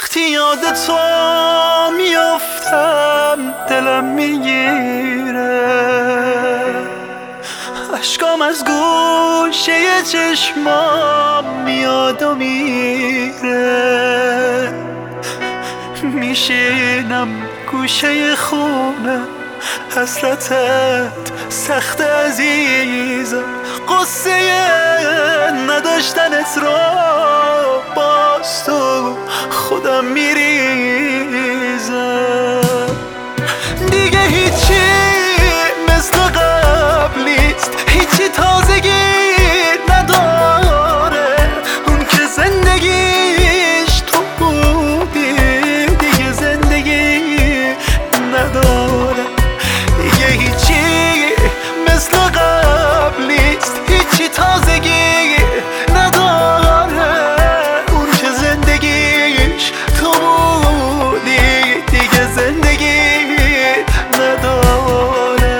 وقتی یاد تو میافتم دلم میگیره، اشکام از گوشه چشمام میاد و میره. میشینم گوشه خونه، حسرتت سخت عزیزم، قصه نداشتنت رو باز تو خودم میریزم. دیگه هیچی مثل قبل نیست، هیچی تازگی نداره. اون که زندگیش تو بودی دیگه زندگی نداره. دیگه هیچی مثل قبل نیست، هیچی تازگی نداره. اون که زندگیش تو بودی دیگه زندگی نداره.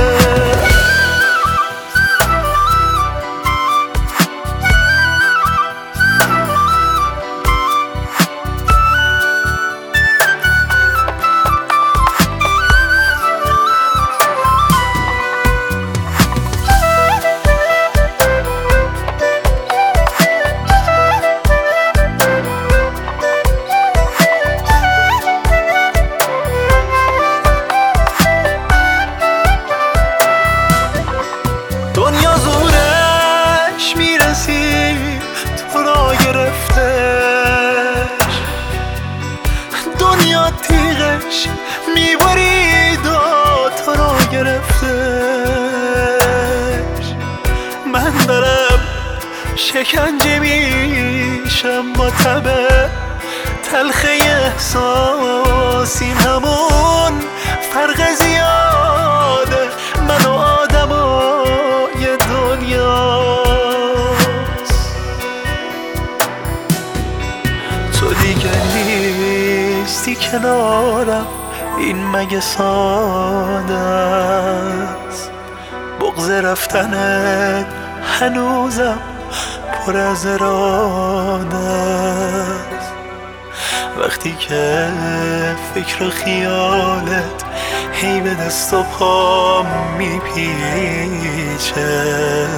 دنیا زورش میرسید تو را گرفتش، دنیا تیغش میبرید و تو را گرفتش. من دارم شکنجه میشم با تبه تلخه احساسیم، همون فرق زیاده من و آدمای دنیاست. تو دیگه نیستی کنارم، این مگه ساده است؟ بغض رفتنت هنوزم پر از اراده است. وقتی که فکر و خیالت هی به دست و پام میپیچه،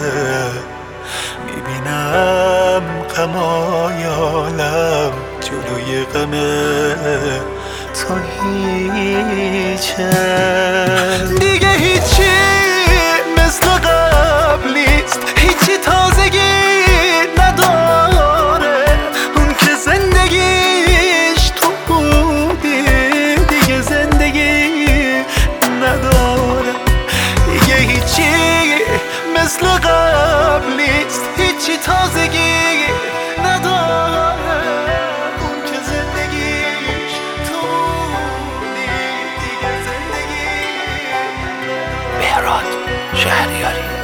میبینم غمای عالم جلوی غم تو هیچه. دیگه هیچی مثل قبل نیست، هیچی تازگی نداره. اون که زندگیش تو بودی دیگه زندگی نداره. دیگه هیچی مثل قبل نیست، هیچی تازگی نداره. اون که زندگیش تو بودی دیگه زندگی نداره. مهراد شهریاری.